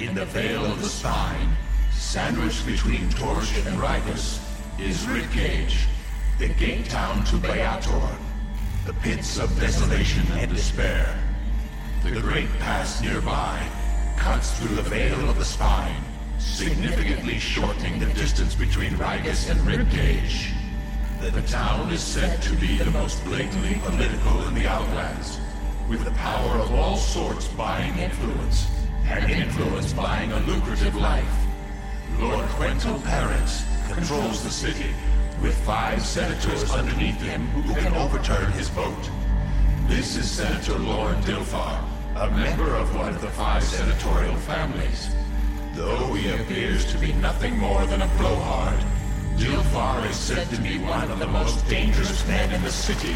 In the Vale of the Spine, sandwiched between Torch and Rigus, is Ribcage, the gate town to Beator, the pits of desolation and despair. The great pass nearby cuts through the Vale of the Spine, significantly shortening the distance between Rigus and Ribcage. The town is said to be the most blatantly political in the Outlands, with the power of all sorts buying influence, and influence buying a lucrative life. Lord Quental Parents controls the city, with 5 senators underneath him who can overturn his vote. This is Senator Lord Dilfar, a member of one of the 5 senatorial families. Though he appears to be nothing more than a blowhard, Dilfar is said to be one of the most dangerous men in the city.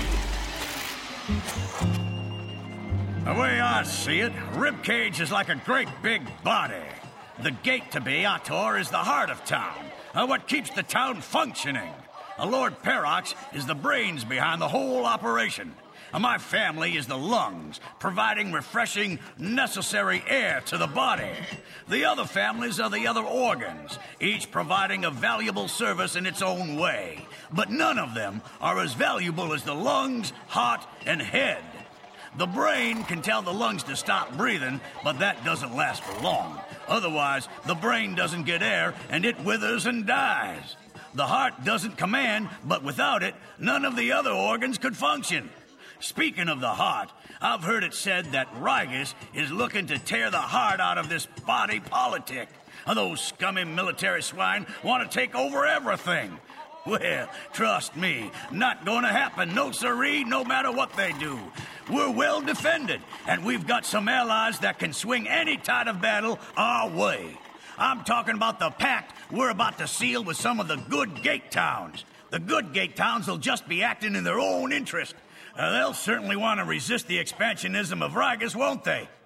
The way I see it, Ribcage is like a great big body. The gate to Beator is the heart of town, what keeps the town functioning. Lord Perox is the brains behind the whole operation. My family is the lungs, providing refreshing, necessary air to the body. The other families are the other organs, each providing a valuable service in its own way. But none of them are as valuable as the lungs, heart, and head. The brain can tell the lungs to stop breathing, but that doesn't last for long. Otherwise, the brain doesn't get air, and it withers and dies. The heart doesn't command, but without it, none of the other organs could function. Speaking of the heart, I've heard it said that Rigus is looking to tear the heart out of this body politic. Those scummy military swine want to take over everything. Well, trust me, not gonna happen, no siree, no matter what they do. We're well defended, and we've got some allies that can swing any tide of battle our way. I'm talking about the pact we're about to seal with some of the good gate towns. The good gate towns will just be acting in their own interest. They'll certainly want to resist the expansionism of Rigus, won't they?